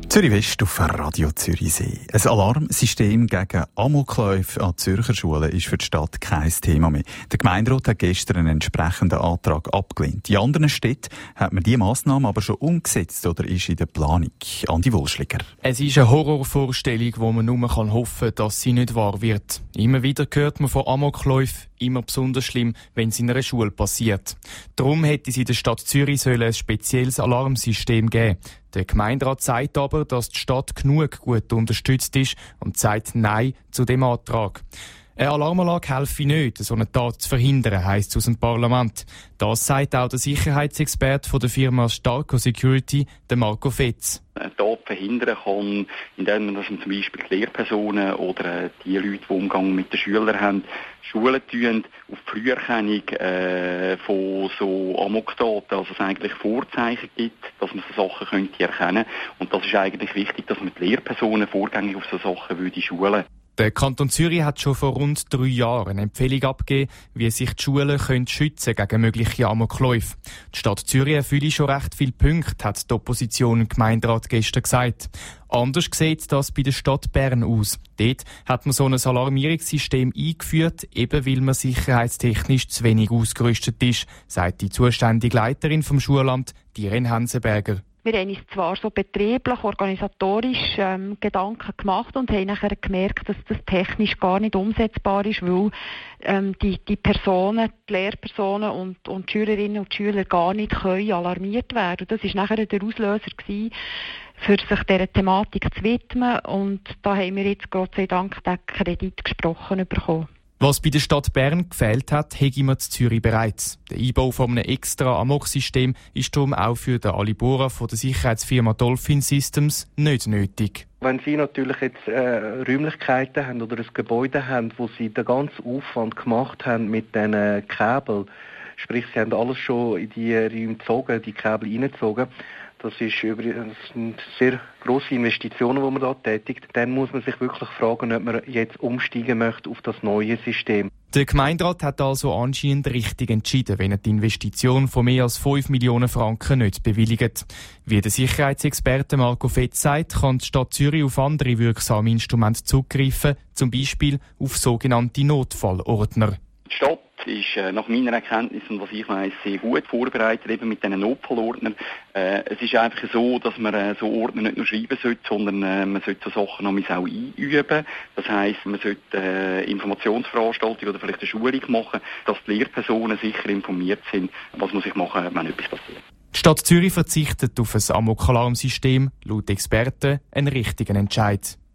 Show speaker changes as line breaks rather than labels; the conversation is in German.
Zürich West auf Radio Zürichsee. Ein Alarmsystem gegen Amokläufe an Zürcher Schulen ist für die Stadt kein Thema mehr. Der Gemeinderat hat gestern einen entsprechenden Antrag abgelehnt. In anderen Städten hat man diese Massnahme aber schon umgesetzt oder ist in der Planung. Andi Wohlschläger.
Es ist eine Horrorvorstellung, wo man nur hoffen kann, dass sie nicht wahr wird. Immer wieder hört man von Amokläufen, immer besonders schlimm, wenn es in einer Schule passiert. Darum hätte es in der Stadt Zürich ein spezielles Alarmsystem geben. Der Gemeinderat sagt aber, dass die Stadt genug gut unterstützt ist und sagt Nein zu dem Antrag. Eine Alarmanlage helfe nicht, so eine Tat zu verhindern, heisst es aus dem Parlament. Das sagt auch der Sicherheitsexperte von der Firma Starco Security, der Marco Fetz.
Eine Tat verhindern kann, indem man zum Beispiel die Lehrpersonen oder die Leute, die Umgang mit den Schülern haben, Schulen tun, auf die Früherkennung von so Amoktaten, also es eigentlich Vorzeichen gibt, dass man so Sachen könnte erkennen. Und das ist eigentlich wichtig, dass man die Lehrpersonen vorgängig auf so Sachen schulen.
Der Kanton Zürich hat schon vor rund 3 Jahren eine Empfehlung abgegeben, wie sich die Schulen schützen gegen mögliche Amokläufe. Die Stadt Zürich erfülle schon recht viele Punkte, hat die Opposition im Gemeinderat gestern gesagt. Anders sieht das bei der Stadt Bern aus. Dort hat man so ein Alarmierungssystem eingeführt, eben weil man sicherheitstechnisch zu wenig ausgerüstet ist, sagt die zuständige Leiterin vom Schulamt, Irene Hansenberger.
Wir haben uns zwar so betrieblich, organisatorisch Gedanken gemacht und haben nachher gemerkt, dass das technisch gar nicht umsetzbar ist, weil die Personen, die Lehrpersonen und die Schülerinnen und Schüler gar nicht können alarmiert werden. Das war nachher der Auslöser gewesen, für sich dieser Thematik zu widmen. Und da haben wir jetzt Gott sei Dank den Kredit gesprochen bekommen.
Was bei der Stadt Bern gefehlt hat, hätte man in Zürich bereits. Der Einbau von einem extra Amok-System ist darum auch für den Ali Bora von der Sicherheitsfirma Dolphin Systems nicht nötig.
Wenn Sie natürlich jetzt Räumlichkeiten haben oder ein Gebäude haben, wo Sie den ganzen Aufwand gemacht haben mit diesen Kabeln, sprich Sie haben alles schon in die Räume gezogen, die Kabel reingezogen, das sind sehr grosse Investitionen, die man da tätigt. Dann muss man sich wirklich fragen, ob man jetzt umsteigen möchte auf das neue System.
Der Gemeinderat hat also anscheinend richtig entschieden, wenn er die Investition von mehr als 5 Millionen Franken nicht bewilligt. Wie der Sicherheitsexperte Marco Fetz sagt, kann die Stadt Zürich auf andere wirksame Instrumente zugreifen, zum Beispiel auf sogenannte Notfallordner.
Die Stadt ist nach meiner Erkenntnis und was ich weiss sehr gut vorbereitet, eben mit diesen Notfallordnern. Es ist einfach so, dass man so Ordner nicht nur schreiben sollte, sondern man sollte so Sachen auch einüben. Das heisst, man sollte Informationsveranstaltungen oder vielleicht eine Schulung machen, dass die Lehrpersonen sicher informiert sind, was muss ich machen, wenn etwas passiert.
Die Stadt Zürich verzichtet auf ein Amok-Alarmsystem, laut Experten ein richtigen Entscheid.